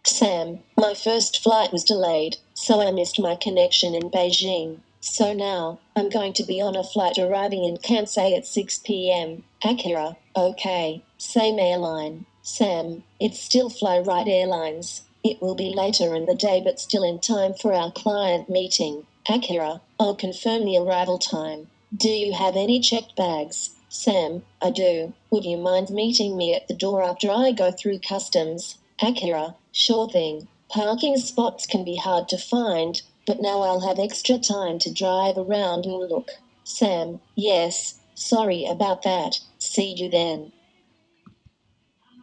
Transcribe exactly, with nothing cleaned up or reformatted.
Sam, my first flight was delayed, so I missed my connection in Beijing. So now, I'm going to be on a flight arriving in Kansai at six p.m. Akira, okay, same airline. Sam, it's still Fly-Right Airlines. It will be later in the day but still in time for our client meeting. Akira, I'll confirm the arrival time. Do you have any checked bags? Sam, I do. Would you mind meeting me at the door after I go through customs? Akira, sure thing. Parking spots can be hard to find, but now I'll have extra time to drive around and look. Sam, yes, sorry about that. See you then.